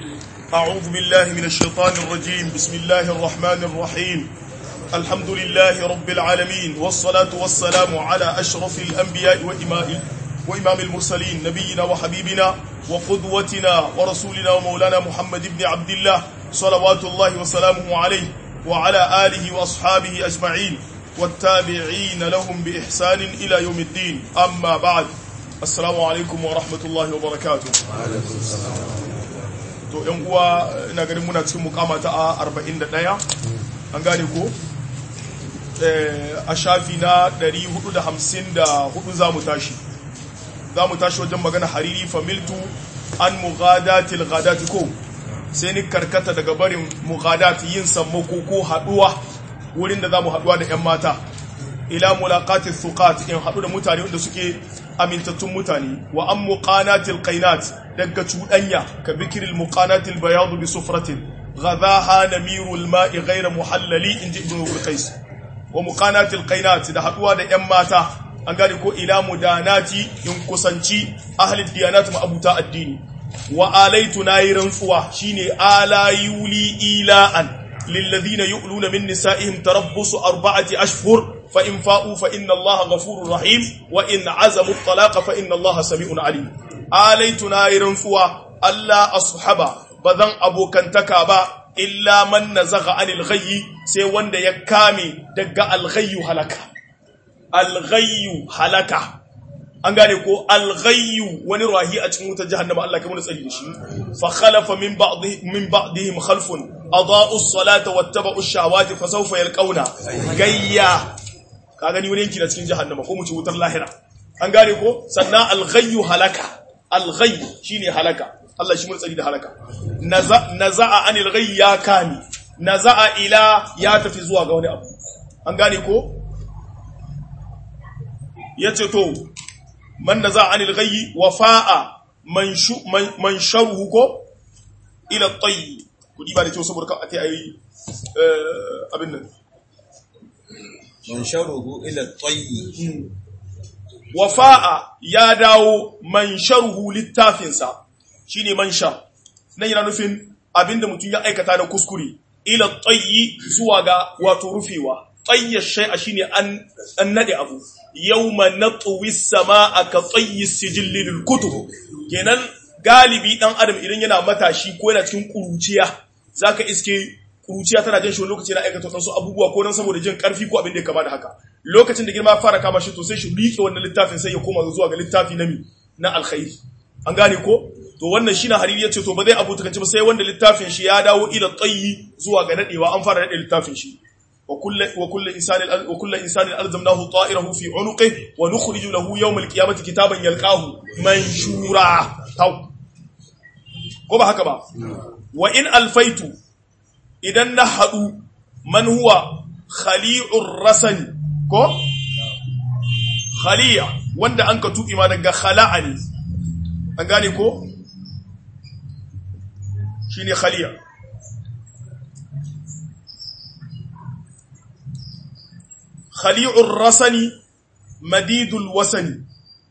أعوذ بالله من الشيطان الرجيم بسم الله الرحمن الرحيم الحمد لله رب العالمين والصلاة والسلام على أشرف الأنبياء وإمام المرسلين نبينا وحبيبنا وقدوتنا ورسولنا ومولانا محمد بن عبد الله صلوات الله وسلامه عليه وعلى آله وأصحابه أجمعين والتابعين لهم بإحسان إلى يوم الدين أما بعد السلام عليكم ورحمة الله وبركاته. To ‘yan uwa ina ganin muna cikin mukama ta 41 an gane ko a shafi na 454 za mu tashi wajen magana hariri familtu an mughadatil ghadati ko sai ni karkata daga barin mughadat yin sammako ko haduwa wurin da za mu haduwa da ‘yan mata ila mulaqatil thuqat in hadu da mutane wanda suke amintattun mutane wa an muqanatil qainat daga cudanya ka bikril muqanatil bayad bi sufratin ghadaha namirul ma'i ghayra muhallali inji ibn qais wa muqanatil qainat da haduwa da yan mata an gane ko ila mudanati in kusanci ahli diyanat ma abuta addini wa alaitu nayi rantsuwa shine ala yuli ila'an lil ladina yu'luna min nisa'ihim tarabbusu arba'ati ashhur فإن فاءوا فإن الله غفور رحيم وإن عزموا الطلاق فإن الله سميع عليم آليتنا يرنفوا ألا أصحبا بذن أبو كنتكا با إلا من نزغ عن الغي سي وند يكامي دقا الغي هلكا an gane ko alghayyu wani rahi a cikin wutar jahannama Allah kamar tsari da shi fa khalafa min ba'dihim khalfun adaa'u as-salata wattaba'u ash-shahawati fa sawfa yalqawna gayya ka gani wani yanki na cikin jahannama ko mu ci wutar lahira an gane ko sannan alghayyu halaka alghayy shine halaka Allah shi mun tsari da halaka naza'a anil ghayy ya kani naza'a ila ya tafi zuwa ga wani abu an gane ko yace to man naza'a anil ghayy wafa'a man sharuhu ko ila at-tayy kudi ba da cewa saboda ka ate ayi abin nan mansharuhu ila at-tayy wafa'a ya dawo mansharuhu littafinsa shine manshar nan yana nufin abinda mutum ya aikata da kuskure ila at-tayy zuwa ga wato rufewa tayy shay'a shine an nade abu yawma natwi as-samaa ka tayy as-sijil lil kutub kenan galibi dan adam idan yana matashi ko yana cikin kuruciya zaka iske kuruciya tana jin shi lokaci na aikata wasu abubuwa ko nan saboda jin karfi ko abin da ya kama da haka lokacin da girma fara kama shi to sai shi rike wannan littafin sai ya koma zuwa ga littafi na alkhairi an gane ko to wannan shine hariri yace to ba zai abuta kace ba sai wanda littafin shi ya dawo ila tayyi zuwa ga nadewa an fara nade littafin shi wa kullu insanin alzamnahu ta'irahu fi 'unuqihi wa nukhriju lahu yawm al-qiyamati kitaban yalqahu manshura ko ba haka ba wa in alfaitu idan na haɗu man huwa khali'ur rasani ko khali'a wanda an ka tuɓi ma daga khala'a ne an gane ko shi ne khali'a khali'ur rasani madidul wasani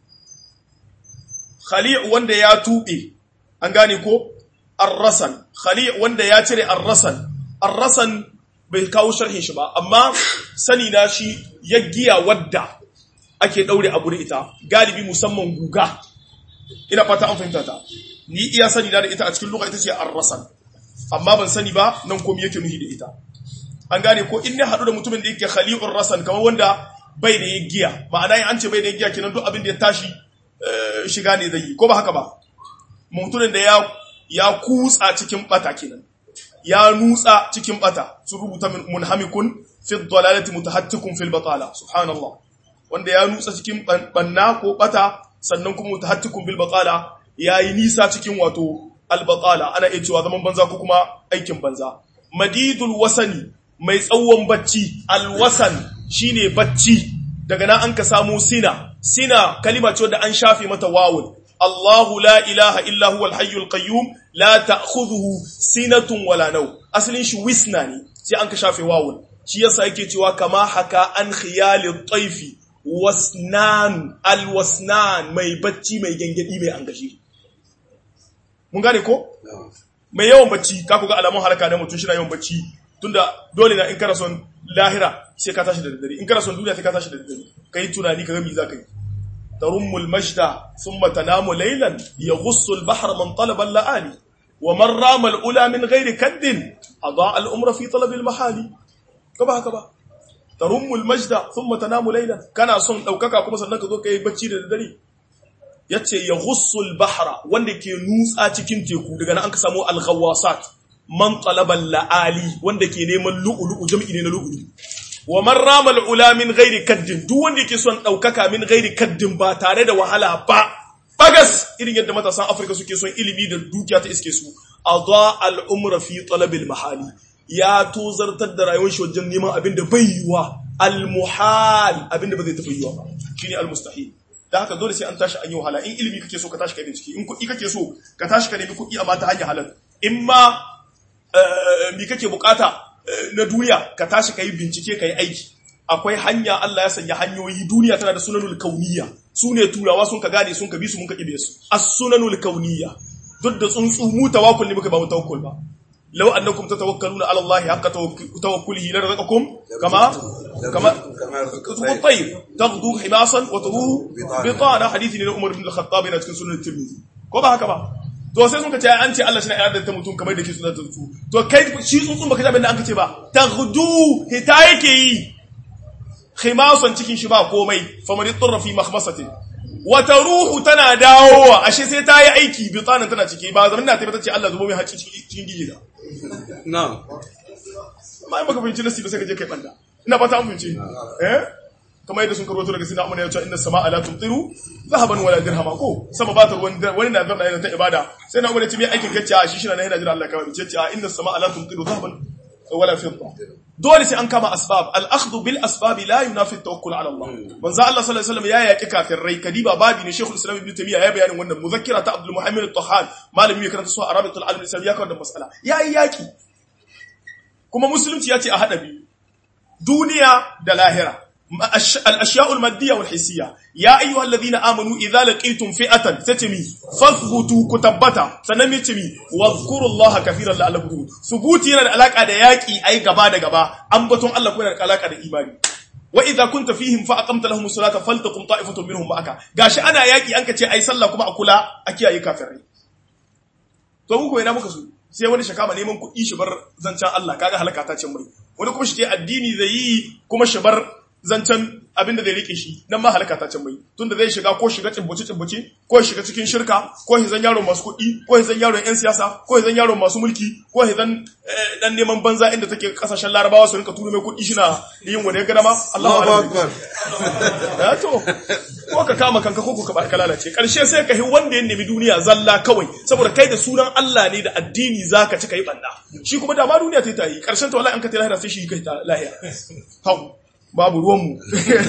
khali'u wanda ya tuɓe an gane ko ar-rasan khali' wanda ya cire ar-rasan ar-rasan bai kawo sharhin shi ba amma sani na shi yaggiya wadda ake daure abu da ita galibi musamman guga ina fata an fahimta ta ni iya sani da ita a cikin lugha ita ce ar-rasan amma ban sani ba nan komai yake nuhi da ita an gane ko in ne hadu da mutumin da yake khali'ur rasan kamar wanda bai da yaggiya ma'ana an ce bai da yaggiya kenan duk abin da ya tashi shiga ne zai yi ko ba haka ba mutumin da ya kutsa cikin bata kenan ya nutsa cikin bata sun rubuta munhamikun fi dhalalati mutahattikun fil batala subhanallah wanda ya nutsa cikin banna ko bata sannan kuma mutahattikun bil batala yayi nisa cikin wato al batala ana iya cewa zaman banza ko kuma aikin banza madidul wasani mai tsawon bacci al wasan shine bacci daga nan an ka samu sina kalima ce wanda an shafe mata wawun الله لا إله إلا هو الحي القيوم لا تأخذه سنة ولا نوم أصلين شو وسناني سي أنك شافي واول شي يسا يكي كما حكى عن خيال الطيف wasnan alwasnan mai bacci mai gengedi mai angashi mun gane ko mai yawan bacci ka kuga alamun halaka da mutum shi na yawan bacci tunda dole na in kana son lahira sai ka tashi da daddare in kana son duniya sai ka tashi da daddare kai tunani ka ga me zaka yi tarummul majda thumma tanamu laylan yaghussu al-bahra man talaba al-la'ali wa man rama al-ula min ghairi kaddin adaa al-umra fi talab al-mahali kaba haka ba tarummul majda thumma tanamu laylan kana son daukaka kuma sannan ka zo kai bacci da daddare yace yaghussu al-bahra wanda ke nutsa cikin teku daga nan an ka samu al-ghawasat man talaba al-la'ali wanda ke neman lu'lu'u jami'i ne na lu'lu'u wa man rama al-ula min ghairi kaddin duk wanda yake son daukaka min ghairi kaddin ba tare da wahala ba bagas irin yadda matasan Afirka suke son ilimi da dukiya ta iske su adha al-umra fi talab al-mahali ya tozartar da rayuwar shi wajen neman abinda bai yiwa al-muhal abinda ba zai tafi yiwa ba shine al-mustahil da haka dole sai an tashi an yi wahala in ilimi kake so ka tashi ka bincike in kuɗi kake so ka tashi ka nemi kuɗi amma ta hanyar halal in ma mi kake bukata na duniya ka tashi ka yi bincike ka yi aiki akwai hanya Allah ya sanya hanyoyi duniya tana da sunanul kauniyya su ne turawa sun ka gane sun ka bi su mun ka kibe su as-sunanul kauniyya duk da tsuntsu mu tawakkul ne muka ba mu tawakkul ba law annakum tatawakkaluna ala Allah haqqa tawakkulihi la razaqakum kama at-tayr taghdu himasan wa taruhu bitana hadithi ne Umar ibn al-Khattab yana cikin sunan Tirmidhi ko ba haka ba to sai sun ka ce an ce Allah shi na yarda ta mutum kamar da ke sunan tsuntsu to kai shi tsuntsun baka ji abin da an ka ce ba taghdu hita yake yi khimasan cikin shi ba komai famari turra fi makhmasatin wata ruhu tana dawowa ashe sai ta yi aiki bitanan tana ciki ba zaman na tabbata ce Allah zubo mai haƙi cikin gije da na'am amma baka fahimci nasi ba sai ka je kai banda ina ba ta amince kamar yadda sun karwato daga sina amana ya ce inna sama'a la tumtiru zahaban wala dirhama ko sama ba ta wani na zarna yana ta ibada sai na umar ce mai aikin kacce a shi shi na yana jira Allah kawai ce inna sama'a la tumtiru zahaban wala fidda dole sai an kama asbab al-akhdhu bil asbab la yunafi at-tawakkul ala Allah manzo Allah sallallahu alaihi wasallam ya yaki kafirai kadiba babi ne Sheikhul Islam Ibn Taymiyyah ya bayanin wannan muzakkira ta Abdul Muhammad al-Tahan malami ne karanta su Arabitul Alam al-Islam ya kawo da mas'ala yayi yaki kuma musulunci ya ce a hada biyu duniya da lahira الاشياء الماديه والحسيه يا ايها الذين امنوا اذا لقيتم فئه فتمي فاثبتوا كتبتا sanami timi واذكروا الله كثيرا لعلكم تفلحون ثبوتي yana da alaka da yaki ai gaba da gaba ambaton Allah ko yana da alaka da imani wa idza kunta fihim fa aqamta lahum salata faltaqum ta'ifatun minhum ma'aka gashi ana yaki an kace ai sallah kuma a kula a kiyaye kafirai to muku ina muka so sai wani shakama neman kuɗi shi bar zancan Allah kaga halaka ta cin mai wani kuma shi ce addini zai yi kuma shi bar zancen abinda zai rike shi nan ma halaka ta can mai tunda zai shiga ko shiga cimbuci ko shiga cikin shirka ko hizan yaron masu kuɗi ko hizan yaron yan siyasa ko hizan yaron masu mulki ko hizan dan neman banza inda take kasashen larabawa su rinka turo mai kuɗi shi na yin wanda ya gada ma Allahu akbar to ko ka kama kanka ko ka barka lalace karshe sai ka hi wanda ya nemi duniya zalla kawai saboda kai da sunan Allah ne da addini zaka ci kai banda shi kuma da ma duniya ta yi karshen ta wallahi an ka ta lahira sai shi kai ta lahira babu ruwanmu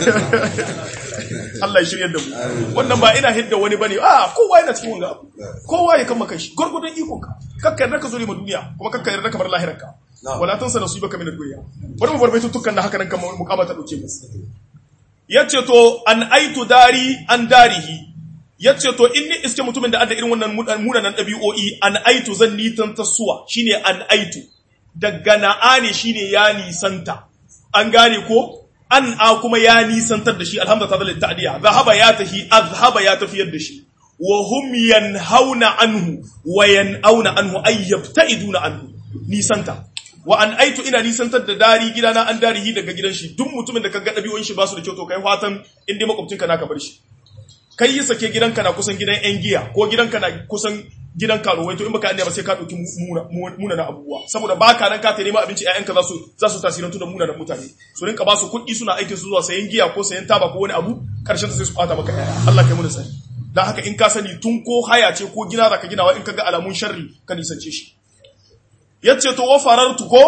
Allah ya shirya da mu wannan ba ina hidda wani bane kowa yana cikin wanga abu kowa ya kama kanshi gurgudun iko ka kakka yarda ka zo ma duniya kuma kakka yarda ka bar lahirarka wala tansa nasibaka min ad-dunya bari mu bar baitutukan da haka nan kamar mukama ta dauke mu yace to an aitu dari an darihi yace to inni iske mutumin da adda irin wannan munanan dabi'o'i an aitu zan nitan tasuwa shine an aitu daga na'ani shine ya nisanta an gane ko an a kuma ya nisantar da shi alhamdulillah ta ta'diya zahaba ya tafi azhaba ya tafiyar da shi wa hum yanhauna anhu wa yanauna anhu ay yabta'iduna anhu nisanta wa an aitu ina nisantar da dari gidana an darihi daga gidan shi duk mutumin da kaga dabi'un shi ba su da kyau to kai fatan inda makwabcinka naka bar shi kai yi sake gidanka na kusan gidan yan giya ko gidanka na kusan gidan karuwai to in baka anniya ba sai ka dauki muna na abubuwa saboda baka nan ka tare ma abinci ƴaƴanka za su tasirantu da muna da mutane su rinka ba su kuɗi suna aikin su zuwa sayan giya ko sayan taba ko wani abu karshen sai su fata maka ƴaƴa Allah kai mu sani dan haka in ka sani tun ko haya ce ko gina zaka ginawa in kaga alamun sharri ka nisance shi yace to wa farartu ko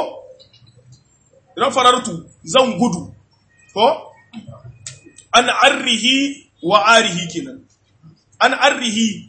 ran farartu zan gudu ko an arrihi wa arihi kenan an arrihi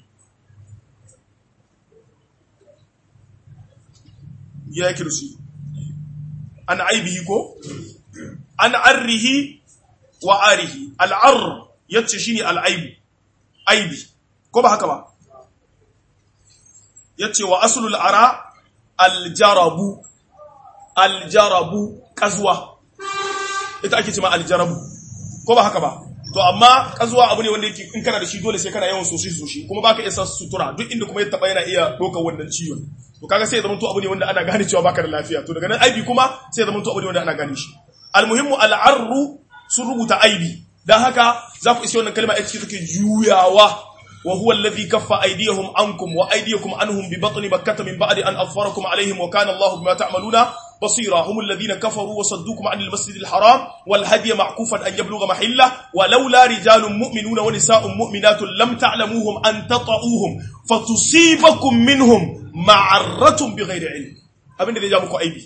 ya kirsi an aibihi ko an arrihi wa arihi al'ar yace shine al'aibi aibi ko ba haka ba yace wa aslul ara aljarabu kazuwa ita ake cewa aljarabu ko ba haka ba to amma kazuwa abu ne wanda yake in kana da shi dole sai kana yawan soshi kuma baka isa sutura duk inda kuma ya taba yana iya doka wannan ciwon to kaga sai ya zama to abu ne wanda ana gane cewa baka da lafiya to daga nan aibi kuma sai ya zama to abu ne wanda ana gane shi almuhimmu al'arru sun rubuta aibi dan haka za ku isi wannan kalma ita take juyawa wa huwa alladhi kaffa aydiyahum ankum wa aydiyakum anhum bi batni makkah min ba'di an afarakum alaihim wa kana Allahu bima ta'maluna basira hum alladhina kafaru wa saddukum 'anil masjidil haram wal hadiya ma'kufan an yablugha mahilla wa laula rijalun mu'minuna wa nisaa'un mu'minatun lam ta'lamuhum an tata'uhum fatusibakum minhum ma'arratun bighayri 'ilm abinda zai ja muku aibi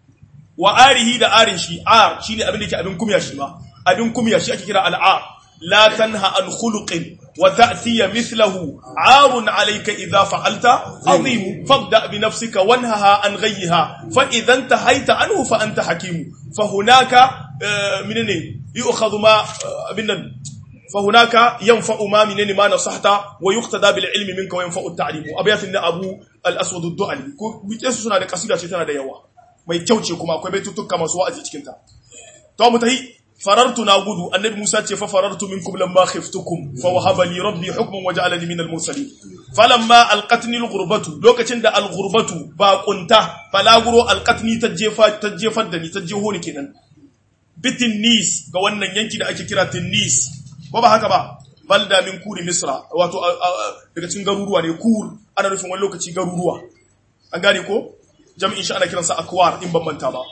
wa arihi da arin shi shine abinda yake abin kumya shi ma abin kumya shi ake kira al'ar la tanha an khuluqin wa ta'ti mithluhu 'arun 'alayka idha fa'alta 'azim fabda bi nafsika wanhaha an ghayha fa idha intahaita anhu fa anta hakim fa hunaka minni yu'khadhu ma binan fa hunaka yanfa'u ma minni ma nasahta wa yuqtada bil ilmi minka wa yanfa'u at-ta'lim abiyatin abu al-aswad ad-du'ali ko bice suna da kasida ce tana da yawa mai kyau ce kuma akwai baitutuka masu wa'azi cikin ta to mutahi farartu na gudu annabi Musa ce fa farartu minkum lamma khiftukum fa wahaba li rabbi hukman waja'alani minal mursalin falamma alqatni alghurbatu lokacin da alghurbatu ba kunta balaguro alqatni tajjefar da ni tajjeho ni kenan bitin nis ga wannan yanki da ake kira tinnis ko ba haka ba balda min kuri misra wato daga cikin garuruwa ne kur ana nufin wani lokaci garuruwa an gane ko jami'in shi ana kiransa akwar in ban manta ba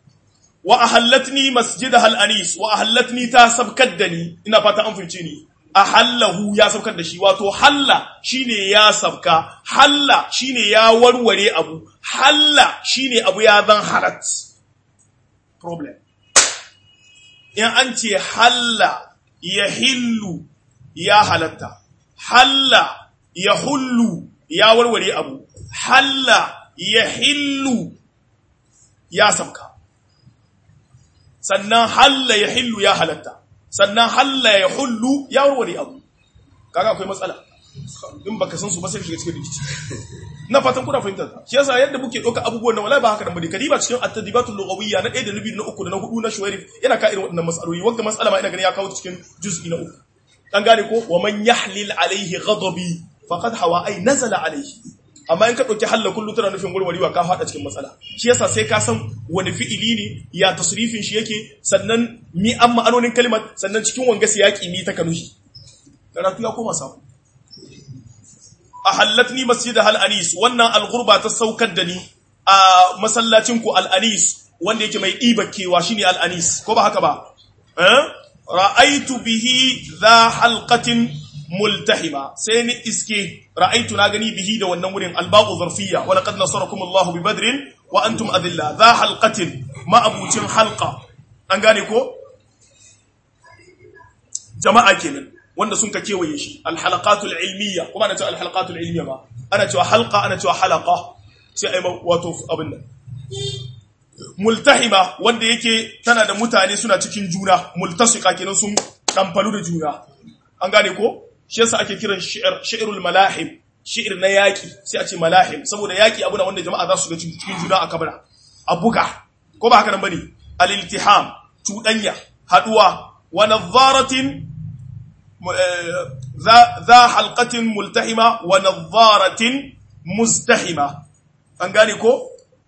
wa ahallatni masjidaha al-anis wa ahallatni ta sabkaddani ina fata an fince ni ahallahu ya sabkar da shi wato halla shine ya sabka halla shine ya warware abu halla shine abu ya zan halat problem in an ce halla yahillu ya halatta halla yahullu ya warware abu halla yahillu ya sabka sannan halla ya hillu ya halatta sannan halla ya hullu ya warware abu kaga akwai matsala in baka san su ba sai ka shiga cikin rikici na fatan kuna fahimta shi yasa yadda muke doka abubuwan nan wallahi ba haka da bane kadiba cikin at-tadibatul lughawiyya na 1 da 2 na 3 da na 4 na shuwairi yana ka irin waɗannan matsaloli wanda matsala ma ina gani ya kawo cikin juz'i na 3 dan gane ko wa man yahlil alayhi ghadabi faqad hawa ay nazala alayhi amma in ka dauki halla kullu tana nufin gurwarewa ka fada cikin matsala shi yasa sai ka san wani fi'ili ne ya tasrifin shi yake sannan mi an ma'anonin kalmar sannan cikin wanga siyaki mi ta kanushi karatu ya koma sabo ahallatni masjidah al-anis wannan al-ghurba ta saukar da ni a masallacin ku al-anis wanda yake mai dibakewa shine al-anis ko ba haka ba ra'aitu bihi dha halqatin multahima sai ni iske ra'aitu na gani bihi da wannan wurin alba'u zarfiyya wa laqad nasarakum Allahu bi badrin wa antum adilla dha halqatin ma abucin halqa an gane ko jama'a kenan wanda sun ka kewaye shi alhalaqatul ilmiyya kuma ana cewa alhalaqatul ilmiyya ba ana cewa halqa ana cewa halaqa sai ai wato abin nan multahima wanda yake tana da mutane suna cikin juna multasika kenan sun kamfalu da juna an gane ko shi yasa ake kiran shi'rul malahim shi'r na yaki sai a ce malahim saboda yaki abu na wanda jama'a za su ga cikin juna a kabara a buga ko ba haka nan bane al-iltiham tudanya haduwa wa nadharatin za halqatin multahima wa nadharatin mustahima an gane ko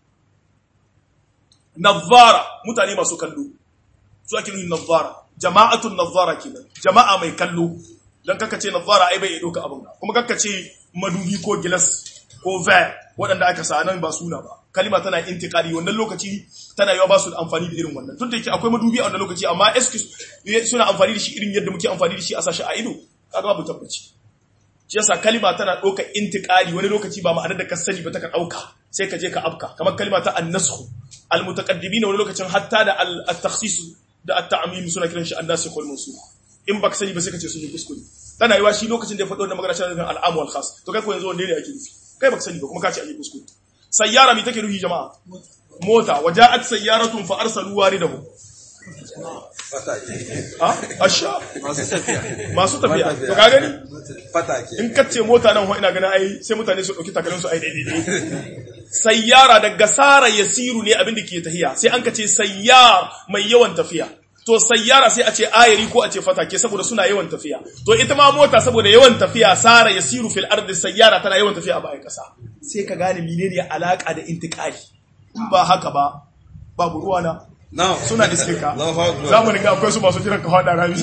nadhara mutane masu kallo su ake nuna nadhara jama'atun nadhara kenan jama'a mai kallo dan kaka ce nazara ai bai doka abun kuma kaka ce madubi ko gilas ko ver waɗanda aka sa nan ba suna ba kalima tana intiqali wannan lokaci tana yawa ba su amfani da irin wannan tunda yake akwai madubi a wannan lokaci amma excuse suna amfani da shi irin yadda muke amfani da shi a sashi a ido kaga babu tabbaci shi yasa kalima tana doka intiqali wani lokaci ba ma'anar da ka sani ba ta ka dauka sai ka je ka afka kamar kalima ta an-nasakh al-mutaqaddimin wani lokacin hatta da at-takhsis da at-ta'mim suna kiran shi an-nasikh wal mansukh in baka sani ba sai ka ce sun yi kuskure tana yiwa shi lokacin da ya faɗo wannan magana shi da al'amu wal khas to kai ko yanzu wanda ne ake nufi kai baka sani ba kuma ka ce ake kuskure sayyara mi take nufi jama'a mota waja'at sayyaratun fa arsalu waridahum asha masu tafiya to ka gani in kace mota nan ho ina ganin ai sai mutane su dauki takalmin su ai daidai sayyara daga sara yasiru ne abin da ke tahiya sai an kace sayyar mai yawan tafiya to sayyara sai a ce ayari ko a ce fatake saboda suna yawan tafiya to ita ma mota saboda yawan tafiya sara yasiru fil ardi sayyara tana yawan tafiya a bayan kasa sai ka gane menene alaka da intiqali in ba haka ba babu ruwana suna iske ka zamanin ga akwai su masu jiran ka hada rami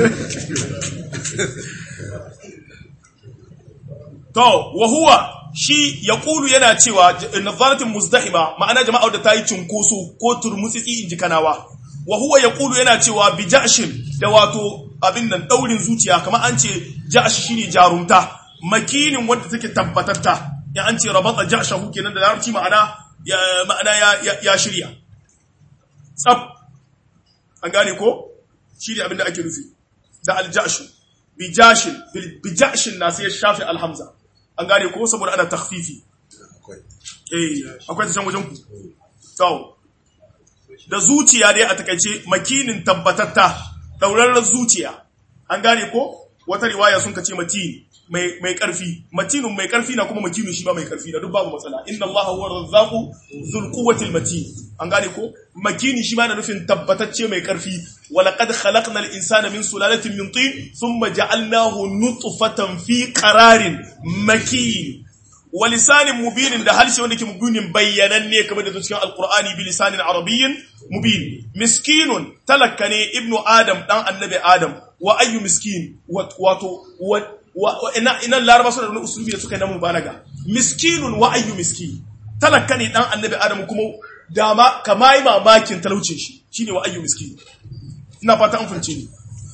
to wa huwa shi yaqulu yana cewa nazaratin muzdahima ma'ana jama'a da tayi cinkoso ko turmutsitsi inji kanawa wa huwa yaqulu yana cewa bi ja'shin da wato abin nan daurin zuciya kamar an ce ja'sh shine jarumta makinin wanda take tabbatatta ya an ce rabata ja'shahu kenan da larabci ma'ana ya shirya tsab an gane ko shi ne abinda ake nufi da aljashu bijashin na sai ya shafi alhamza an gane ko saboda ana takhfifi akwai ta can wajen ku to da zuciya dai a takaice makinin tabbatatta daurarren zuciya an gane ko wata riwaya sun kace matini mai karfi matinun mai karfi na kuma makinu shi ba mai karfi da duk babu matsala inna allaha huwa razzaqu dhul quwwati matin an gane ko makini shi ma na nufin tabbatacce mai karfi walaqad khalaqnal insana min sulalatin min tin thumma ja'alnahu nutfatan fi qararin makin wa lisanin mubinin da harshe wanda ke mubinin bayyananne kamar da cikin alqur'ani bi lisanin arabiyyin mubin miskinun talakkane ibnu adam dan annabi adam wa ayyu miskin wato ina laraba suna da wani usulubi da suka yi na mubalaga miskinun wa ayyu miskin talaka ne dan annabi adamu kuma dama kama yi mamakin talaucin shi shine wa ayyu miskin ina fata an furce ni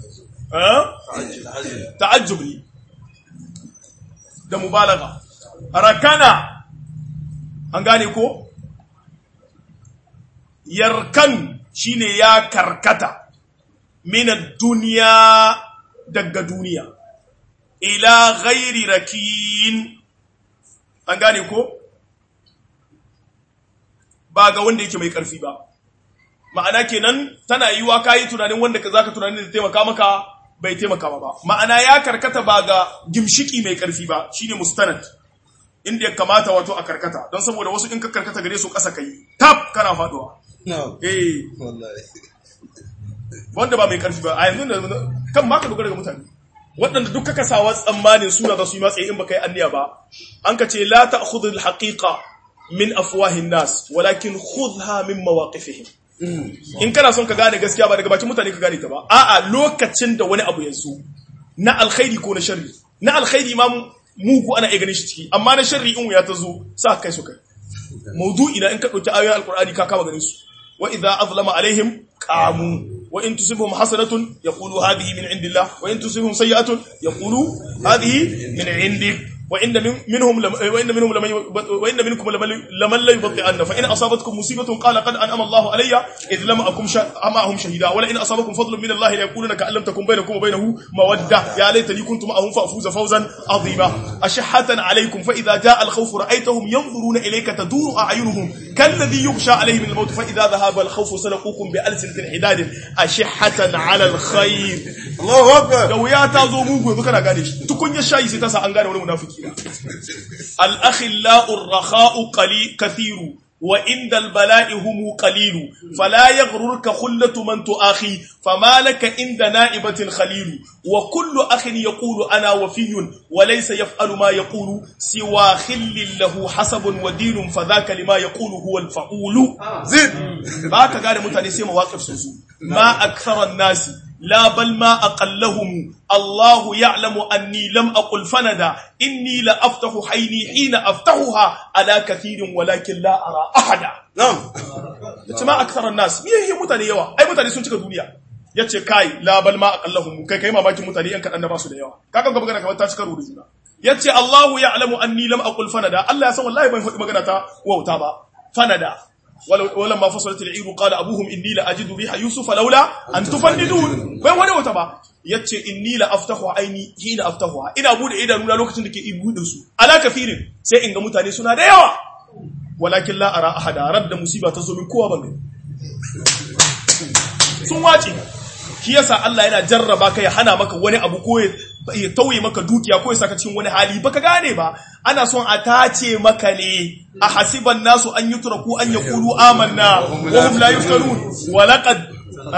ta'ajjub ne da mubalaga rakana an gane ko yarkan shine ya karkata min ad-dunya daga duniya ila ghairi rakin an gane ko ba ga wanda yake mai karfi ba ma'ana kenan tana yiwa kai tunanin wanda ka zaka tunanin da taimaka maka bai taimaka ba ma'ana ya karkata ba ga gimshiki mai karfi ba shine mustanad inda ya kamata wato a karkata don saboda wasu in ka karkata gare su kasa kai tap kana faduwa wallahi wanda ba mai karfi ba a yanzu kan ma ka dogara ga mutane waɗanda duk kaka sawa tsammanin suna da su yi matsayi in baka yi anniya ba an ka ce la ta'khudhu al-haqiqa min afwahin nas walakin khudha min mawaqifihim in kana son ka gane gaskiya ba daga bakin mutane ka gane ta ba a'a lokacin da wani abu yanzu na alkhairi ko na sharri na alkhairi ma mugu ana iya ganin shi ciki amma na sharri in ya ta zo sa kai su kai mawdu'i na in ka dauki ayoyin alqur'ani ka kama ganin su wa idza azlama alaihim qamu وإن تصبهم حسنة يقولوا هذه من عند الله وإن تصبهم سيئة يقولوا هذه من عندك وإن منكم لمن لا يبطئن فإن أصابتكم مصيبة قال قد أنعم الله علي إذ لم أكن معهم شهيدا ولئن أصابكم فضل من الله ليقولن كأن لم تكن بينكم وبينه مودة يا ليتني كنت معهم فأفوز فوزا عظيما أشحة عليكم فإذا جاء الخوف رأيتهم ينظرون إليك تدور أعينهم كالذي يغشى عليه من الموت فإذا ذهب الخوف سلقوكم بألسنة حداد أشحة على الخير الله أكبر لو يا تازو موغو ذكر غانيش تكون يشاي سيتاسا أن غاني ولا منافقين الأخلاء الرخاء كثير وعند البلاء هم قليل فلا يغررك خلة من تؤاخي فما لك عند نائبة خليل وكل أخ يقول أنا وفي وليس يفعل ما يقول سوى خل له حسب ودين فذاك لما يقول هو الفعول زين باك قال متانيسي مواقف سوسو ما أكثر الناس لا بل ما أقلهم الله يعلم أني لم أقل فندا إني لأفتح حيني حين أفتحها على كثير ولكن لا أرى أحدا نعم ما أكثر الناس هي متاني يوا أي متاني سنتك الدنيا yace kai la bal ma aqallahum kai mamakin mutane yan kadan da ba su da yawa kaga ga magana kamar ta cika rudu juna yace Allahu ya'lamu anni lam aqul fanada Allah ya san wallahi ban faɗi magana ta wauta ba fanada ولما فصلت العير قال ابوهم اني لا اجد ريح يوسف لولا ان تفندون bai wani wata ba yace inni la aftahu aini hina aftahuha ina bude idanuna lokacin da ke bude su ala kafirin sai in ga mutane suna da yawa walakin la ara ahada radda musiba ta zo min kowa ban sun wace shi yasa Allah yana jarraba ka ya hana maka wani abu ko ya tauye maka dukiya ko ya saka cikin wani hali baka gane ba ana son a tace maka ne a hasiban nasu an yutraku an yaqulu amanna wa hum la yuftanun wa laqad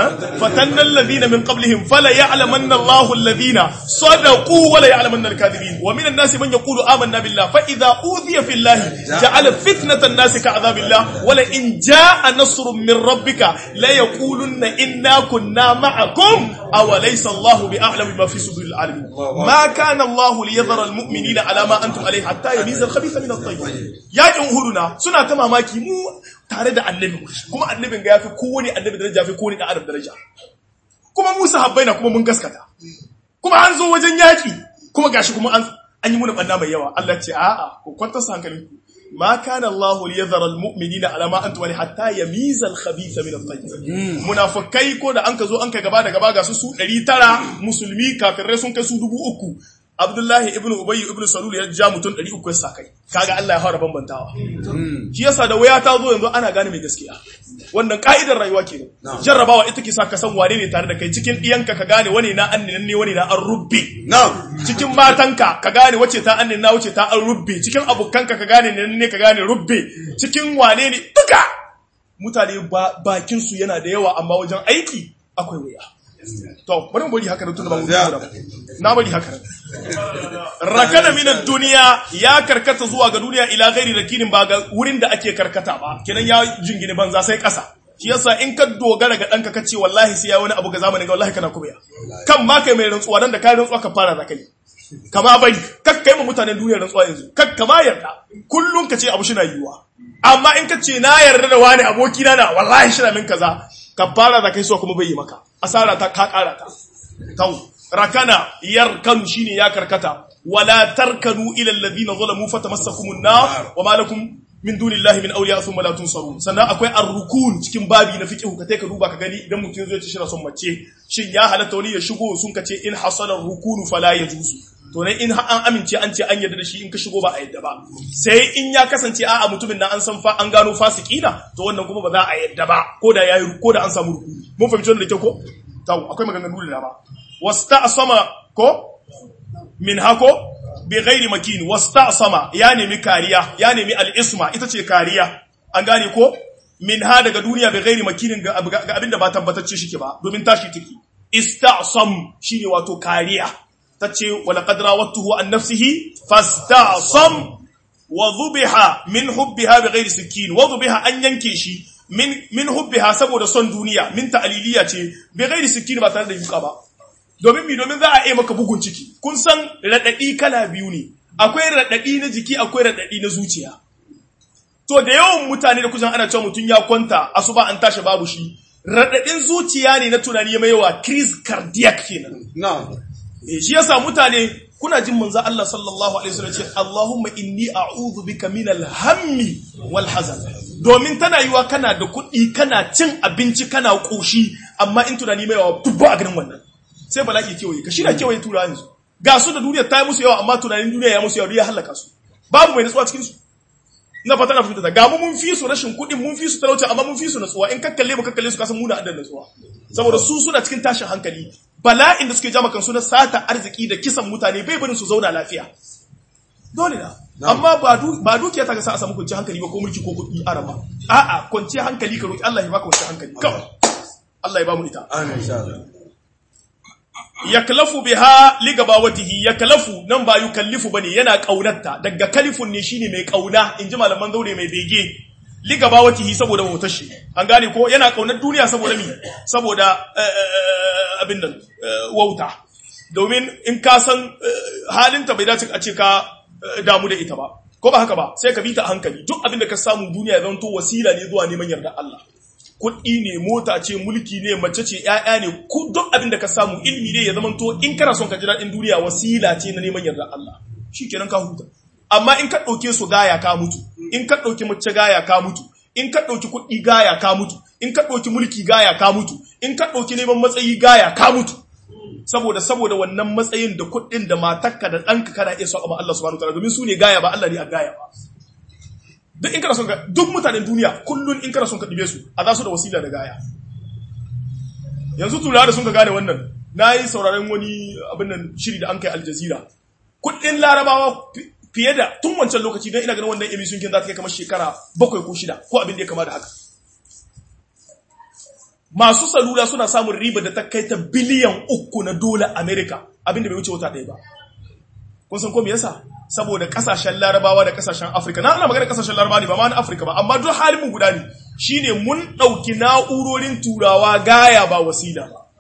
فتن الذين من قبلهم فلا يعلمن الله الذين صدقوا ولا يعلمن الكاذبين ومن الناس من يقول آمنا بالله فإذا أوذي في الله جعل فتنة الناس كعذاب الله ولئن جاء نصر من ربك لا يقولن إنا كنا معكم أوليس الله بأعلم ما في صدور العالمين ما كان الله ليذر المؤمنين على ما أنتم عليه حتى يميز الخبيث من الطيب يا جمهورنا سنة تماماكي مو tare da annabi kuma annabin ga yafi kowane annabi daraja yafi kowane dan adam daraja kuma mu sahabbai na kuma mun gaskata kuma an zo wajen yaki kuma gashi kuma an yi muna banna mai yawa Allah ce a'a ku kwantar sa hankalinku ma kana Allahu liyadhara almu'minina ala ma antum hatta yamiza alkhabitha min at-tayyib munafikai ko da an ka zo an ka gaba da gaba ga su 900 musulmi kafirai sun kai su 3000 Abdullahi ibn Ubayy ibn Salul ya ja mutun 300 ya sakai kaga Allah ya fara bambantawa shi yasa da waya ta zo yanzu ana gane mai gaskiya wannan kaidar rayuwa kenan jarrabawa ita ke sa ka san wane ne tare da kai cikin diyanka ka gane wane na annin ne wane na an rubbi cikin matanka ka gane wace ta annin na wace ta an rubbi cikin abukanka ka gane ne ka gane rubbi cikin wane ne duka mutane bakin su yana da yawa amma wajen aiki akwai wuya to bari mu bari haka da tunda ba mu na bari haka rakana min ad-dunya ya karkata zuwa ga duniya ila ghairi rakinin ba ga wurin da ake karkata ba kenan ya jingine banza sai kasa shi yasa in ka dogara ga danka kace wallahi sai ya wani abu ga zamanin ga wallahi kana kubiya kan ma kai mai rantsuwa dan da kai rantsuwa ka fara zakai kama bai kakkai mu mutanen duniyar rantsuwa yanzu kakka ma yarda kullun kace abu shi na yiwa amma in kace na yarda da wani aboki na wallahi shi na min kaza ka fara zakai so kuma bai yi maka asara ta ka kara ta tau rakana yarkanu shine ya karkata wala tarkanu ila alladhina zalamu fatamassakumun nar wama lakum min dunillahi min awliya thumma la tunsarun sannan akwai ar-rukun cikin babi na fiqh ka kai ka duba ka gani idan mutum zai ci shi son mace shin ya halatta wani ya shigo sun kace in hasala ar-rukun fala yajuzu to ne in an amince an ce an yarda da shi in ka shigo ba a yadda ba sai in ya kasance a'a mutumin nan an san fa an gano fasikina to wannan kuma ba za a yadda ba ko da yayi ko da an samu rukuni mun fahimci wannan da kyau ko tawo akwai maganganu da ba wasta'sama ko min hako bi ghairi makin wasta'sama ya nemi kariya ya nemi al-isma ita ce kariya an gane ko min ha daga duniya bi ghairi makin ga abinda ba tabbatacce shike ba domin tashi tiki ista'sam shine wato kariya tace wala qad rawatuhu an nafsihi fasta'sam wa dhubiha min hubbiha bi ghairi sikin wa dhubiha an yanke shi min hubbiha saboda son duniya min ta'liliya ce bi ghairi sikin ba tare da yuka ba domin za a yi maka bugun ciki kun san radadi kala biyu ne akwai radadi na jiki akwai radadi na zuciya to da yawan mutane da kusan ana cewa mutun ya kwanta asuba an tashi babu shi radadin zuciya ne na tunani mai yawa crise cardiac kenan shi yasa mutane kuna jin manzo Allah sallallahu alaihi wasallam ce Allahumma inni a'udhu bika minal hammi wal hazan domin tana yiwa kana da kuɗi kana cin abinci kana koshi amma in tunani mai yawa dubba a garin wannan sai bala'i kewaye ka shirya kewaye tura yanzu ga su da duniya ta yi musu yawa amma tunanin duniya ya musu yawa ya halaka su babu mai nutsuwa cikin su na fata na fita ga mu mun fi su rashin kuɗin mun fi su talauci amma mun fi su nutsuwa in kakkalle mu kakkalle su kasan mu da addan nutsuwa saboda su suna cikin tashin hankali bala'in da suke jama kansu na sata arziki da kisan mutane bai barin su zauna lafiya dole na amma ba dukiya ta ga sa a samu kwanciyar hankali ba ko mulki ko kuɗi araba a'a kwanciyar hankali ka roki Allah ya baka kwanciyar hankali kawai Allah ya ba mu ita amin insha Allah yaklafu biha ligabawatihi yaklafu nan ba yukallifu bane yana kaunarta daga kalifun ne shine mai kauna inji malaman zaure mai bege ligabawatihi saboda wutar shi an gane ko yana kaunar duniya saboda mi saboda abin nan wauta domin in ka san halinta bai dace a ce ka damu da ita ba ko ba haka ba sai ka bi ta hankali duk abin da ka samu duniya zan to wasila ne zuwa neman yarda Allah kuɗi ne mota ce mulki ne mace ce ƴaƴa ne duk abin da ka samu ilimi ne ya zama to in kana son ka ji daɗin duniya wasila ce na neman yarda Allah shikenan ka huta amma in ka ɗauke su gaya ka mutu in ka ɗauki mace gaya ka mutu in ka ɗauki kuɗi gaya ka mutu in ka ɗauki mulki gaya ka mutu in ka ɗauki neman matsayi gaya ka mutu saboda wannan matsayin da kuɗin da matarka da ɗanka kana iya sauƙa Allah subhanahu wataala domin su ne gaya ba Allah ne a gaya ba duk in kana son duk mutanen duniya kullun in kana son ka dibe su a za su da wasila da gaya yanzu turawa da sun ka gane wannan nayi sauraron wani abin nan shiri da an kai Al Jazeera kudin larabawa fiye da tun wancan lokaci don ina ganin wannan emission kin za ta kai kamar shekara 7 ko 6 ko abin da ya kama da haka masu salula suna samun riba da ta kai ta biliyan 3 na dola America abin da bai wuce wata ɗaya ba kun san ko me yasa saboda kasashen larabawa da kasashen Afrika na ana magana kasashen larabawa ne ba ma na Afrika ba amma duk halin mu guda ne shine mun dauki na'urorin turawa gaya ba wasila ba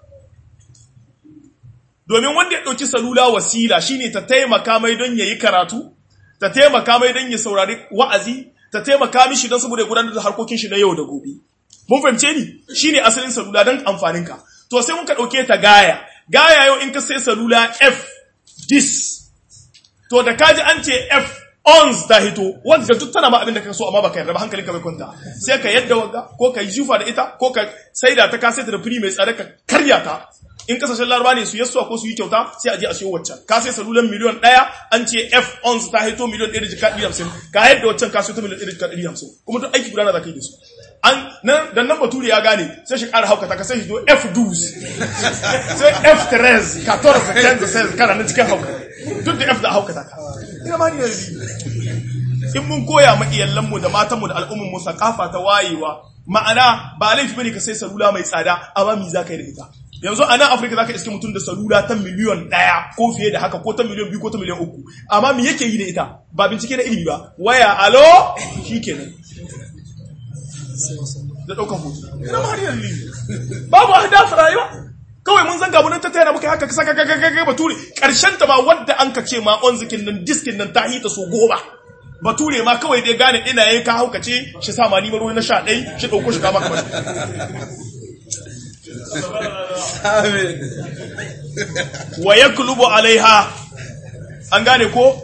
domin wanda ya dauki salula wasila shine ta taimaka mai don yayi karatu ta taimaka mai don ya saurari wa'azi ta taimaka mishi don saboda ya gudanar da harkokin shi na yau da gobe mun fahimce ni shine asalin salula don amfanin ka to sai mun ka dauke ta gaya yau in ka sai salula F10 to da kaji an ce F11 ta hito wanda duk tana ma abin da ka so amma baka yarda ba hankalinka bai kwanta sai ka yadda wagga ko ka yi jufa da ita ko ka saida ta ka saita da free mai tsada ka karya ta in kasashen laraba ne su yasuwa ko su yi kyauta sai a je a siyo waccan ka sai salulan miliyon 1 an ce F11 ta hito miliyon 1.150 ka yadda waccan ka sai ta miliyon 1.150 kuma duk aiki guda na zakai da su dan nan bature ya gane sai shi ƙara haukata ka sai shi do F12 sai F13 14 15 kana na cikin haukata duk da F da haukata ka ina ma ni in mun koya ma iyalanmu da matanmu da al'umman mu sakafa ta wayewa ma'ana ba laifi bane ka sai salula mai tsada amma me zaka yi da ita yanzu a nan Afirka zaka iske mutum da salula ta miliyon 1 ko fiye da haka ko ta miliyon 2 ko ta miliyon 3 amma me yake yi da ita ba bincike da ilimi ba waya alo shikenan da daukan hoto ina ma har babu ahdafa rayuwa kawai mun zanga mun ta tayar muka haka saka ga bature karshen ta ma wanda an ka ce ma on zikin nan diskin nan ta hita so goma bature ma kawai dai gane ina yayin ka haukace shi sa ma ni maro na 11 shi dauko shi kama kamar wa yaklubu alaiha an gane ko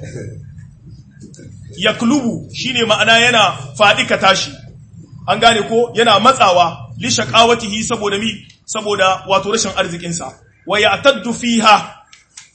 yaklubu shine ma'ana yana fadi ka tashi an gane ko yana matsawa li shaqawatihi saboda wato rashin arzikin sa wa ya'taddu fiha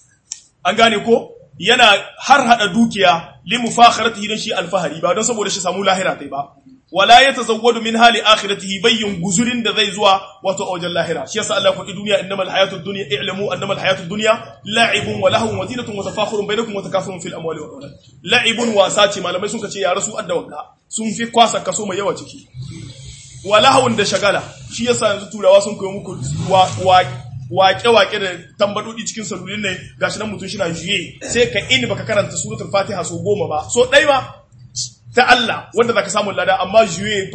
an gane ko yana har hada dukiya li mufakharatihi dan shi alfahari ba don saboda shi samu lahira tai ba wala yatazawwadu min hali akhiratihi bayyin guzurin da zai zuwa wato wajen lahira shi yasa Allah kudi duniya innamal hayatud dunya i'lamu annamal hayatud dunya la'ibun wa lahun wa zinatun wa tafakhurun bainakum wa takafurun fil amwali wal aulad la'ibun wasati malamai sun kace ya rasu adda wanka sun fi kwasa kaso mai yawa ciki wa lahun da shagala shi yasa yanzu turawa sun koyo muku wake-wake da tambadodi cikin salulin ne gashi nan mutun shi na juye sai ka in baka karanta suratul fatiha so 10 ba so dai ba ta Allah wanda zaka samu lada amma juye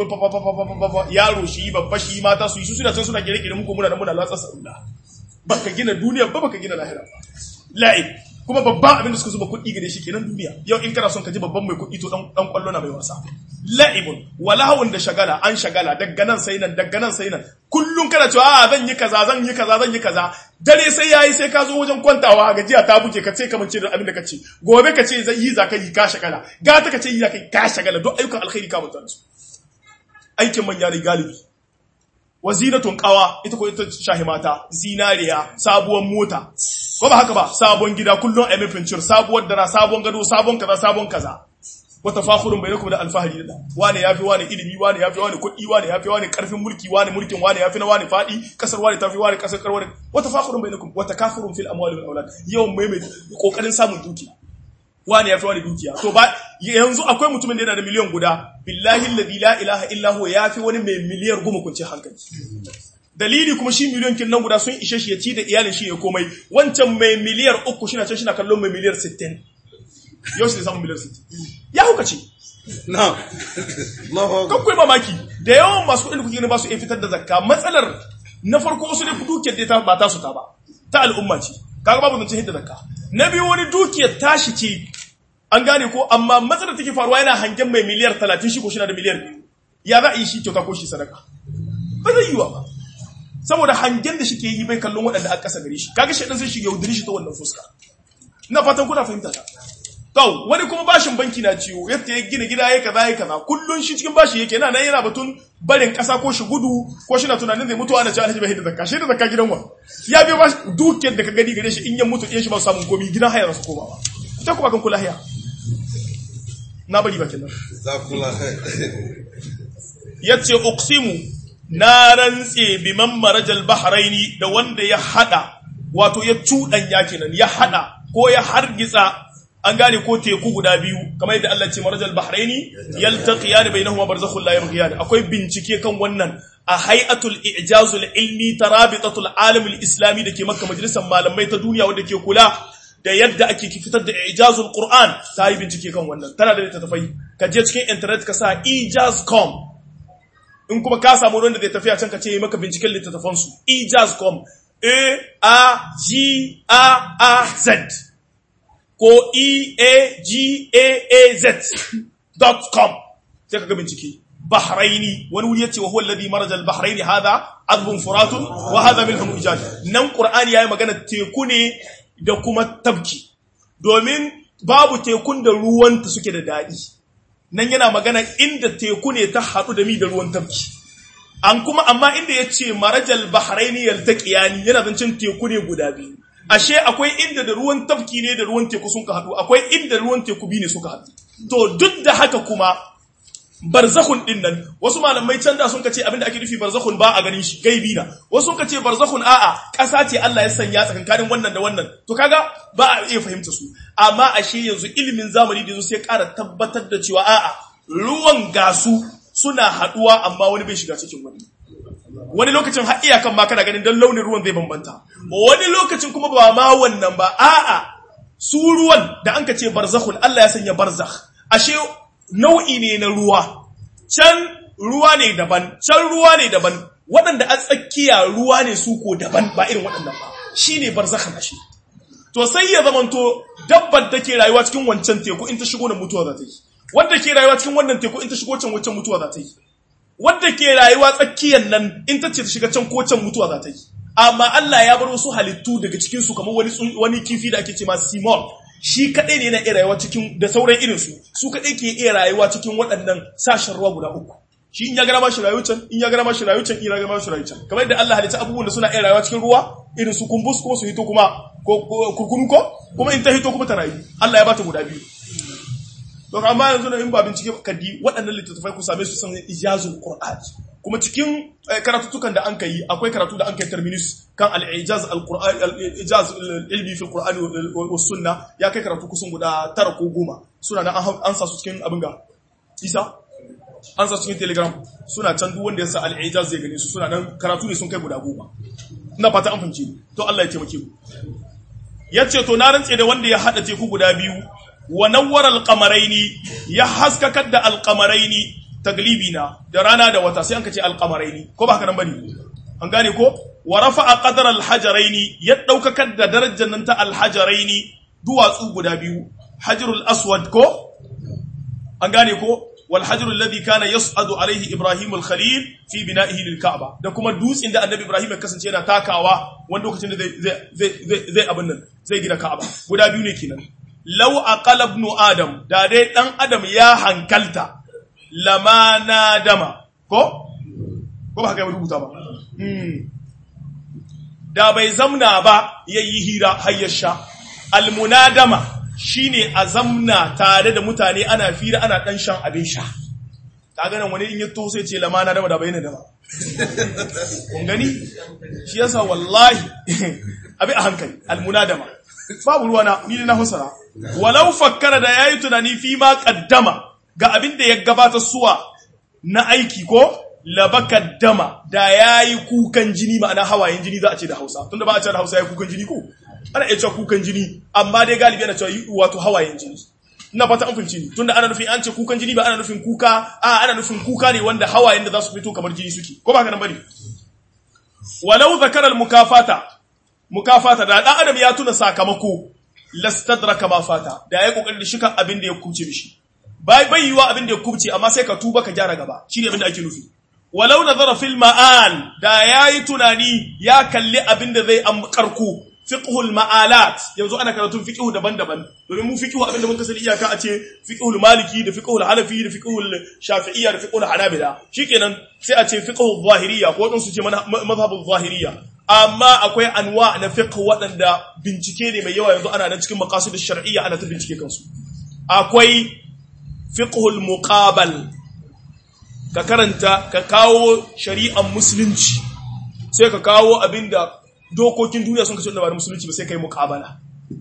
yaro shi babba shi mata su yi su suna can suna gire-gire muku muna latsa sallah baka gina duniya ba baka gina lahira ba la'ib kuma babban abin da suka zuba kuɗi gare shi kenan duniya yau in kana son ka ji babban mai kuɗi to dan kwallo na mai wasa la'ibun walahun da shagala an shagala daga nan sai nan kullun kana cewa zan yi kaza dare sai yayi sai ka zo wajen kwantawa gajiya ta buke ka ce kamar ce da abin da kace gobe ka ce zai yi zaka yi ka shagala gata ka ce yi zaka yi ka shagala duk ayyukan alkhairi ka mutan su aikin manya ne galibi wazinatun qawa ita ko ita shahimata zinariya sabuwar mota ko ba haka ba sabon gida kullun a mafincin sabuwar dara sabon gado sabon kaza wata fakhurun bainakum da alfahari da wani yafi wani ilimi wani yafi wani kuɗi wani yafi wani karfin mulki wani mulkin wani yafi na wani fadi kasar wani tafi wani kasar karwani wata fakhurun bainakum wata kafirun fil amwali wal aulad yawan mai kokarin samun dukiya wani yafi wani dukiya to ba yanzu akwai mutumin da yana da miliyan guda billahi alladhi la ilaha illa huwa yafi wani mai miliyar 10 kunce hankali dalili kuma shi miliyan kin nan guda sun ishe shi ya ci da iyalin shi ya komai wancan mai miliyar 3 shi na can shi na kallon mai miliyar 60 yau shi da samun miliyar 60 ya hukace na kakwai mamaki da yawan masu kudin kuke ne ba su iya fitar da zakka matsalar na farko wasu ne dukiyar da ta ba ta su ta ba ta al'umma ce kaga babu zancen hidda zakka na biyu wani dukiyar tashi ce an gane ko amma matsalar take faruwa yana hangen mai miliyar 30 shi ko shi na da miliyar 2 ya za a yi shi kyauta ko shi sadaka ba zai yi ba saboda hangen da shi ke yi bai kallon waɗanda aka kasa gare shi kaga shi dan sai shi yaudari shi ta wannan fuska ina fatan kuna fahimta ta to wani kuma bashin banki na ciwo yadda ya gina gida ya kaza kullun shi cikin bashi yake yana batun barin kasa ko shi gudu ko shi na tunanin zai mutu ana cewa alhaji bai da zakka shi da zakka gidan wa ya biyo bashi dukiyar da ka gani gare shi in ya mutu ɗin shi ba su samun komi gidan haya za su koma ba ta kuma kan kula haya na bari bakin nan za kula yace uqsimu na rantse biman marajal bahraini da wanda ya hada wato ya cudanya kenan ya hada ko ya hargitsa an gane ko teku guda biyu kamar yadda Allah ce marajal bahraini yaltaqiyan bainahuma barzakhun la yabghiyan akwai bincike kan wannan a hay'atul i'jazul ilmi tarabitatul alamul islami dake Makka majalisar malamai ta duniya wanda ke kula da yadda ake fitar da i'jazul qur'an ta yi bincike kan wannan tana da littattafai ka je cikin internet ka sa ijaz.com in kuma ka samu wanda zai tafi a can ka ce maka binciken littattafan su ijaz.com AAGAAZ ko EAGAAZ.com sai ka ga bincike bahraini wani wuri yace wa huwa alladhi maraja al-bahraini hadha adbun furatun wa hadha milhun ijaz nan qur'ani yayi magana teku ne da kuma tabki domin babu tekun da ruwanta suke da dadi nan yana magana inda teku ne ta hadu da mi da ruwan tabki an kuma amma inda yace marajal bahraini yaltaqiyani yana zancin teku ne guda biyu ashe akwai inda da ruwan tabki ne da ruwan teku sun ka hadu akwai inda ruwan teku bi ne suka hadu to duk da haka kuma barzakhun din nan wasu malamai can da sun kace abinda ake nufi barzakhun ba a ganin shi gaibi na wasu sun kace barzakhun a'a kasa ce Allah ya sanya tsakankanin wannan da wannan to kaga ba a iya fahimta su amma ashe yanzu ilimin zamani da yanzu sai ƙara tabbatar da cewa a'a ruwan gasu suna haduwa amma wani bai shiga cikin wani lokacin har iyakan ma kana ganin dan launin ruwan zai bambanta wani lokacin kuma ba ma wannan ba a'a su ruwan da an kace barzakhun Allah ya sanya barzakh ashe nau'i ne na ruwa can ruwa ne daban can ruwa ne daban waɗanda a tsakiya ruwa ne su ko daban ba irin waɗannan ba shine barzakhan ashe to sai ya zamanto dabbar da ke rayuwa cikin wancan teku in ta shigo na mutuwa za ta yi wanda ke rayuwa cikin wannan teku in ta shigo can wancan mutuwa za ta yi wanda ke rayuwa tsakiyan nan in ta ce ta shiga can ko can mutuwa za ta yi amma Allah ya bar wasu halittu daga cikin su kamar wani kifi da ake ce ma simol shi kadai ne yana iya rayuwa cikin da sauran irin su kadai ke iya rayuwa cikin waɗannan sashen ruwa guda uku shi in ya gara ma shi rayu can in ya gara ma shi rayu can in ya gara ma shi rayu can kamar yadda Allah halitta abubuwan da suna iya rayuwa cikin ruwa irin su kumbus kuma su hito kuma ko kurkunu ko kuma in ta hito kuma ta rayu Allah ya bata guda biyu to amma yanzu da in ba bincike kadi waɗannan littattafai ku same su san ijazul qur'an kuma cikin karatutukan da an kai akwai karatu da an kai terminus kan al-ijaz al-qur'an al-ijaz ilmi fi al-qur'an wa sunna ya kai karatu kusan guda 9 ko 10 suna nan an sa su cikin abin ga isa an sa su cikin telegram suna can duk wanda ya sa al-ijaz zai gane su suna nan karatu ne sun kai guda 10 ina fata an fahimce to Allah ya taimake mu yace to na rantse da wanda ya hada teku guda biyu wa nawwara al-qamaraini ya haskakar da al-qamaraini taglibina da rana da wata sai an kace al-qamaraini ko ba haka nan bane an gane ko wa rafa'a qadara al-hajaraini ya daukakar da darajar nan ta al-hajaraini duwatsu guda biyu hajarul aswad ko an gane ko wal hajar alladhi kana yas'adu alayhi ibrahim al-khalil fi bina'ihi lil-ka'ba da kuma dutsin da annabi ibrahim ya kasance yana takawa wanda lokacin da zai abin nan zai gina ka'aba guda biyu ne kenan law aqala ibn adam da dai dan adam ya hankalta lama nadama ko ba haka ya rubuta ba da bai zamna ba yayi hira hayyasha almunadama shine a zamna tare da mutane ana fira ana dan shan abin sha kaga nan wani in ya to sai ce lama nadama da bayyana da ba kun gani shi yasa wallahi abi a hankali almunadama babu ruwana ni na husara walau fakkara da yayi tunani fi ma qaddama ga abin da ya gabata suwa na aiki ko labaka dama da yayi kukan jini ma'ana hawayen jini za a ce da Hausa tunda ba a ce da Hausa yayi kukan jini ko ana iya cewa kukan jini amma dai galibi ana cewa wato hawayen jini ina fata an finci ni tunda ana nufin an ce kukan jini ba ana nufin kuka ana nufin kuka ne wanda hawayen da za su fito kamar jini suke ko ba haka nan bane walau zakara al mukafata da dan adam ya tuna sakamako lastadraka ma fata da yayi kokarin da shikan abin da ya kuce mishi bai yiwa abin da ya kubce amma sai ka tuba ka gyara gaba shine abin da ake nufi walau nazara fil ma'al da yayi tunani ya kalli abin da zai amkarku fiqhul ma'alat yanzu ana karatun fiqhu daban-daban domin mu fiqhu abin da mun kasali iyaka a ce fiqhul maliki da fiqhul hanafi da fiqhul shafi'iyya da fiqhul hanabila shikenan sai a ce fiqhul zahiriyya ko dan su ce mazhabul zahiriyya amma akwai anwa na fiqh waɗanda bincike ne mai yawa yanzu ana nan cikin maqasid ash-shar'iyya ana ta bincike kansu akwai fiqhul muqabal ka karanta ka kawo shari'ar musulunci sai ka kawo abinda dokokin duniya sun kace da ba musulunci ba sai kai muqabala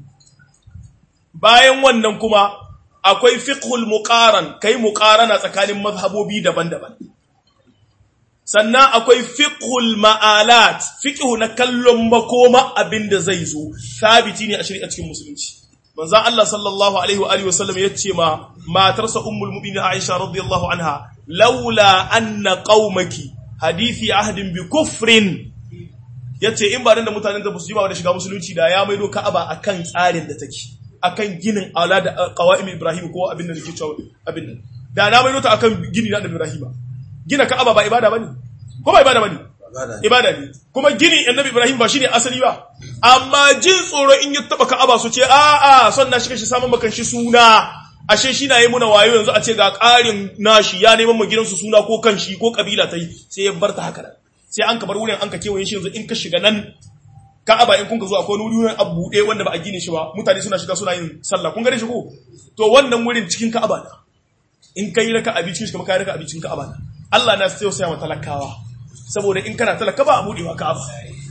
bayan wannan kuma akwai fiqhul muqaran kai muqarana tsakanin mazhabobi daban-daban sannan akwai fiqhul ma'alat fiqhu na kallon makoma abinda zai zo sabiti ne a shari'a cikin musulunci manzo Allah sallallahu alaihi wa alihi wasallam yace ma matarsa ummul mu'minin Aisha radiyallahu anha laula anna qaumaki hadithi ahdin bi kufrin yace in ba dan da mutanen da ba su ji ba da shiga musulunci da ya maido Ka'aba akan tsarin da take akan ginin aula da qawaim Ibrahim ko abin da nake cewa abin nan da na maido ta akan gini na Ibrahim gina Ka'aba ba ibada bane ko ba ibada bane ibada ne kuma gini annabi Ibrahim ba shine asali ba amma jin tsoro in ya taba Ka'aba su ce a sannan shi kashi samun makan shi suna ashe shi na yi muna wayo yanzu a ce ga ƙarin nashi ya neman mu gidansu suna ko kan shi ko kabila ta yi sai ya bar ta haka nan sai an ka bar wurin an ka kewaye shi yanzu in ka shiga nan Ka'aba in kun ka zo akwai wurin abuɗe wanda ba a gine shi ba mutane suna shiga suna yin sallah kun gane shi ko to wannan wurin cikin Ka'aba na in kai raka abincin shi kuma kai raka abincin Ka'aba na Allah na sai ya mata talakawa saboda in kana talaka ba a buɗe wa Ka'aba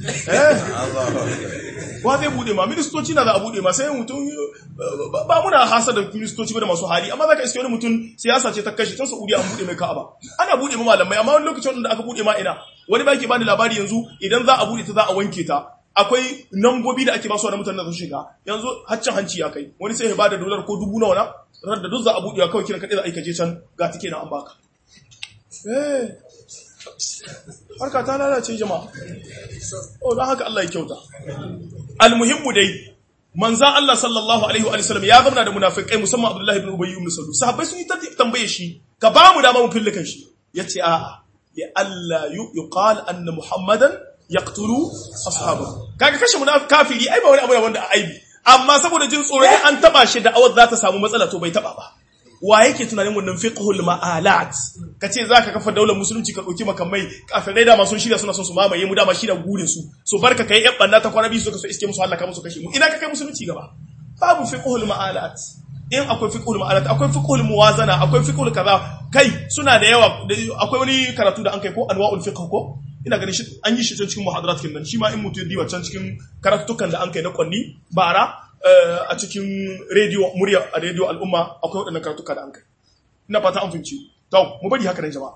wa zai bude ma ministoci na za a bude ma sai mutum ba muna hasa da ministoci ba da masu hali amma zaka iske wani mutum siyasa ce ta kashe tun Saudiya an bude mai Ka'aba ana bude ma malamai amma wani lokacin da aka bude ma ina wani ba yake bani labari yanzu idan za a bude ta za a wanke ta akwai nambobi da ake ba su da mutanen da su shiga yanzu haccin hanci ya kai wani sai ya bada $1 ko $1000 na ran da duk za a bude kawai kiran kadai za a aika je can ga tike na an baka harka ta lalace jama'a don haka Allah ya kyauta almuhimmu dai manzan Allah sallallahu alaihi wa sallam ya zama da munafikai musamman Abdullahi ibn Ubay ibn Salul sahabbai sun yi tambaye shi ka ba mu dama mu fillikan shi yace a'a ya Allah yuqal anna Muhammadan yaqtulu ashabahu kaga kashe kafiri ai ba wani abu wanda a aibi amma saboda jin tsoro an taba shi da awar za ta samu matsala to bai taba ba wa yake tunanin wannan fiqhul ma'alat kace zaka kafa daular musulunci ka dauki makamai kafirai da masu shirya suna son su mamaye mu da ma shirya gurin su so barka kai yan banna ta kwarabi su ka so iske musu halaka musu kashe mu ina ka kai musulunci gaba babu fiqhul ma'alat in akwai fiqhul ma'alat akwai fiqhul muwazana akwai fiqhul kaza kai suna da yawa akwai wani karatu da an kai ko anwa'ul fiqh ko ina ganin shi an yi shi cikin muhadarat kin shi ma in mutu diba can cikin karatukan da an kai na kwanni bara a cikin radio murya a radio al'umma akwai waɗannan karatuka da an kai ina fata an finci to mu bari haka ne jama'a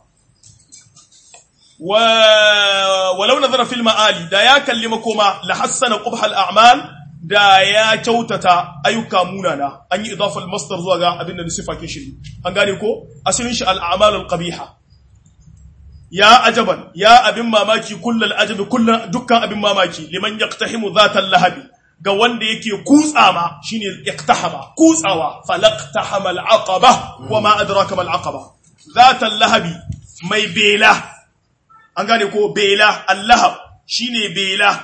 walau nazara fil ma'ali da ya kalli makoma la hassana qubhal a'mal da ya kyautata ayyuka munana an yi idafal masdar zuwa ga abin da sifa kin shi an gane ko asalin shi al a'mal al qabiha ya ajaban ya abin mamaki kullal ajabi dukkan abin mamaki liman yaqtahimu dhatal lahabi ga wanda yake kutsa ma shine iqtahama kutsawa falaqtahama al-aqaba wama adraka mal aqaba zatal lahabi mai bela an gane ko bela al-lahab shine bela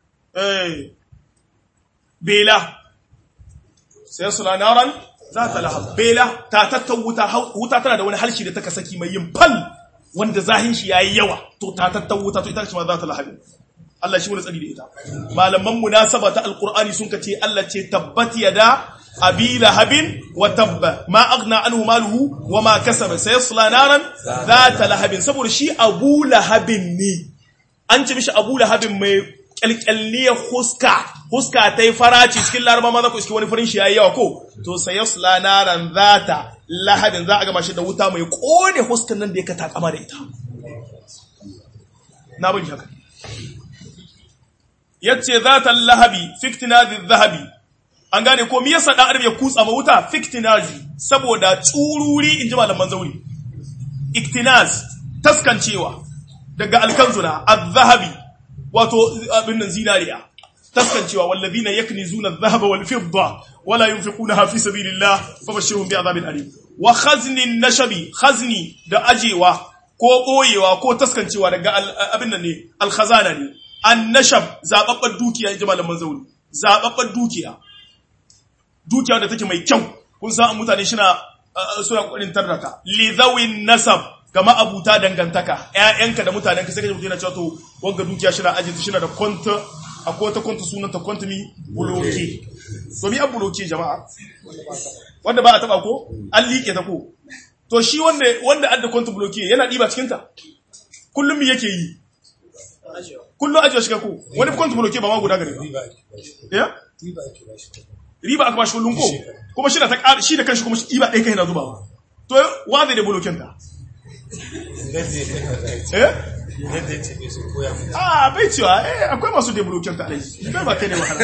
bela sai suna naran zatal lahab bela ta tattauta wuta tana da wani halshi da take saki mai yin fal wanda zahin shi yayi yawa to ta tattauta to ita ce ma zatal lahab Allah shi wani tsari da ita malaman munasaba ta alqur'ani sun kace Allah ce tabbat yada abi lahabin wa tabba ma aghna anhu maluhu wa ma kasaba sayasla naran zata lahabin saboda shi abu lahabin ne an ce mishi abu lahabin mai kalkalliya huska tai faraci cikin laraba ma za ku iske wani farin shi yayi yawa ko to sayasla naran zata lahabin za a ga mashi da wuta mai kone huskan nan da yake takama da ita na bari haka yace zatal lahabi fiktinazi zahabi an gane ko me yasa dan adam ya kutsa ma wuta fiktinazi saboda tsururi inji malaman zauri iktinaz taskancewa daga alkanzuna az-zahabi wato abin nan zinariya taskancewa walladhina yaknizuna adh-dhahaba wal-fidda wala yunfiqunaha fi sabilillah fabashshirhum bi'adhabin alim wa khaznin nashabi khazni da ajewa ko boyewa ko taskancewa daga abin nan ne al-khazana ne annashab zababbar dukiya inji malaman zauri zababbar dukiya da take mai kyau kun san mutane suna kokarin tarrata li zawin nasab kama abuta dangantaka ƴaƴanka da mutanenka sai kaje mutuna cewa to wanga dukiya shi na ajin shi na da konta akwai ta konta sunanta konta mi buloke to mi abuloke jama'a wanda ba a taba ko an liƙe ta ko to shi wanda adda kwanta bloke yana diba cikin ta kullum me yake yi kullum ajiye shi ko wani kwanta bloke ba ma guda gare ba ya riba aka bashi kullum ko kuma shi da ta ƙara shi da kanshi kuma riba ɗaya kai na zubawa to wa zai da bloken ta bai cewa akwai masu da bloken ta alai bai ba kai ne wahala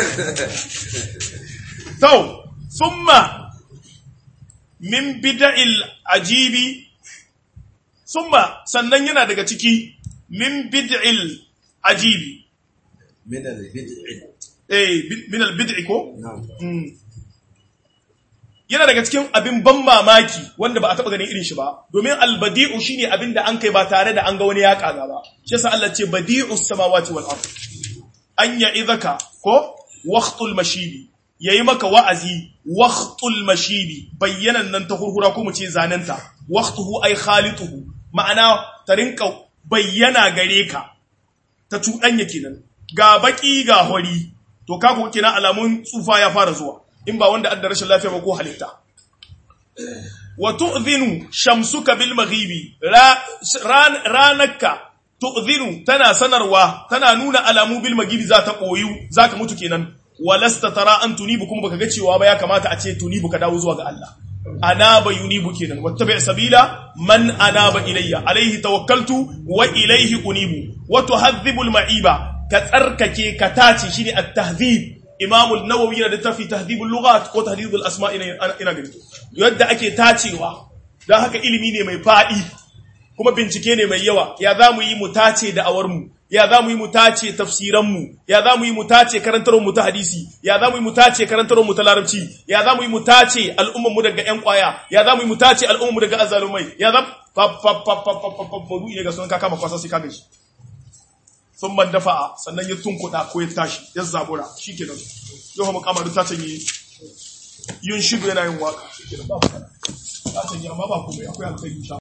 to summa min bid'il ajibi summa sannan yana daga ciki min bid'il ajibi min al-bid'i min al-bid'i ko yana daga cikin abin ban mamaki wanda ba a taba ganin irin shi ba domin al-badi'u shine abin da an kai ba tare da an ga wani ya kaga ba shi yasa Allah ce badi'us samawati wal ard an ya'idhaka ko waqtul mashibi yayi maka wa'azi waqtul mashibi bayyanan nan ta hurhura ko mu ce zanenta waqtuhu ay khalituhu ma'ana ta rinka bayyana gare ka ta tudanya kenan ga baki ga hori to ka ko kenan alamun tsufa ya fara zuwa in ba wanda adda rashin lafiya ba ko halitta wa tu'dhinu shamsuka bil maghibi ranaka tu'dhinu tana sanarwa tana nuna alamu bil maghibi za ta koyu zaka mutu kenan walasta tara an tunibu kuma baka ga cewa ba ya kamata a ce tunibu ka dawo zuwa ga Allah anaba yunibu kenan wattabi' sabila man anaba ilayya alayhi tawakkaltu wa ilayhi unibu wa tuhadhibu al ma'iba ka tsarkake ka tace shine at-tahdhib Imam an-Nawawi yana da tafi tahdhib al-lughat ko tahdhib al-asma' ina gani yadda ake tacewa dan haka ilimi ne mai fadi kuma bincike ne mai yawa ya zamu yi mu tace da awarmu ya zamu yi mu tace tafsiran mu ya zamu yi mu tace karantarwar mu ta hadisi ya zamu yi mu tace karantarwar mu ta larabci ya zamu yi mu tace al'umman mu daga ƴan kwaya ya zamu yi mu tace al'umman mu daga azzalumai ya zam babu ne ga sunan ka kama kwasa sai ka gaji sun man dafa'a sannan ya tunkuɗa ko ya tashi ya zabura shi ke nan yau mu kama duk ta canye yin shigo yana yin waka shi ke nan ba ku kana ta canye amma ba kuma akwai alkhairi